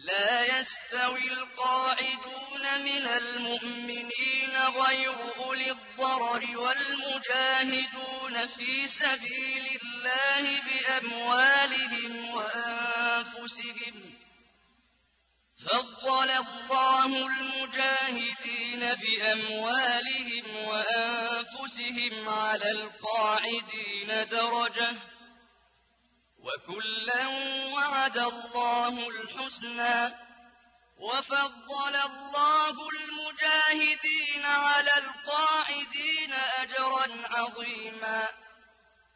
لا يستوي القاعدون من المؤمنين غير أولي الضرر والمجاهدون في سبيل الله بأموالهم وأنفسهم. فضل الله المجاهدين بأموالهم وأنفسهم على القاعدين درجة، وكلا وعد الله الحسنى، وفضل الله المجاهدين على القاعدين أجرا عظيما.